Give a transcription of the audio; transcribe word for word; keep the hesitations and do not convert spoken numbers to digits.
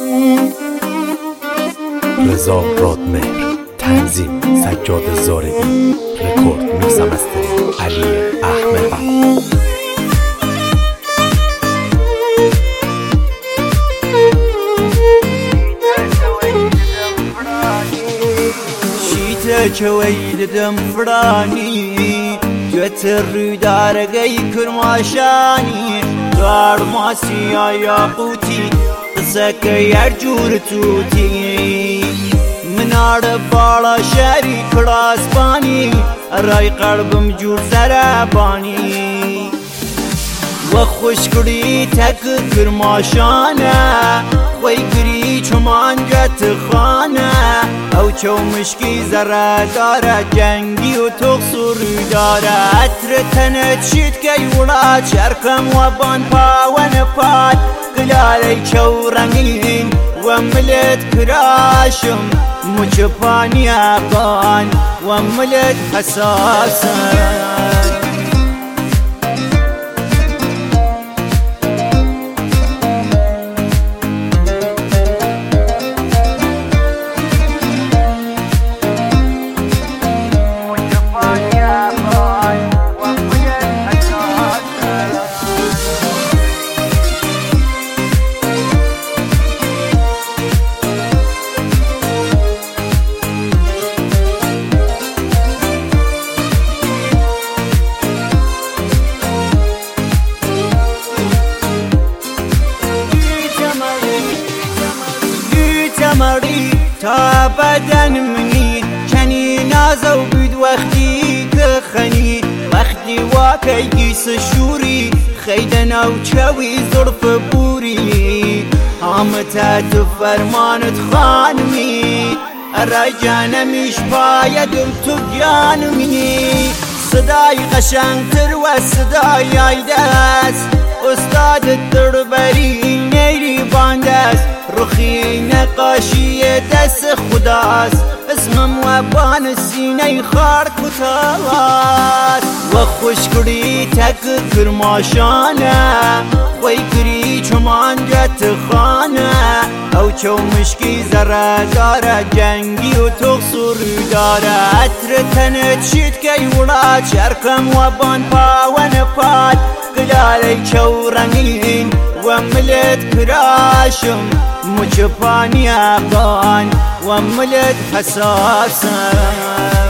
رضا رادمهر، تنظیم سجاد زارعی، رکورد میکس و مسترینگ علی احمد. شیتە دم فرانی گوتر ڕوودارەکەی کرماشانی دارماسیە یاقوتی قسەکەی هەر جوور تووتی مناڵە باڵا شاری کڵاسبانی ڕای قەڵبم جوور زەرەبانی وە خوشکری تەک کرماشانە خۆی گری چۆمان گەتخانە ئەو چەو مشکی زەرەدارە جەنگی و تۆقس و ڕوودارە ئەترە تەنە چیتکەی وڵات شەرکەم وە بان پاوەنە پات گلالەی چەو ڕەنگین وە ملت کراشم مچپانیەکان وە ملت حەساسە مەڕی تا بەدەن منی کەنی نازە و بید وەختی کە خەنی وەختی واکەیگی سشووری خەیدە ناو چەوی زڵفە بووری هەمتە تو فەرمانت خانمی ئەڕای جانەمیش پایە دڵ تو گیانمی سدای قەشەنگتر وە سدای ئایدەست ئوستادت دڵبەری نەیری باندەست ڕوخی نەقاشیە دەست خوداست اسمم وە بانە سینەی خار کوتاڵات وە خوشکری تەک کرماشانە خۆی گری چۆمان گەتخانە ئەو چەو مشکی زەرەدارە جەنگی و تۆقس و ڕوودارە ئەترە تەنە چیتکەی وڵات شەرکەم وە بان پاوەنە پات گلالەی چەو ڕەنگین وە ملت کراشم مچپانیەکان وە ملت حەساسە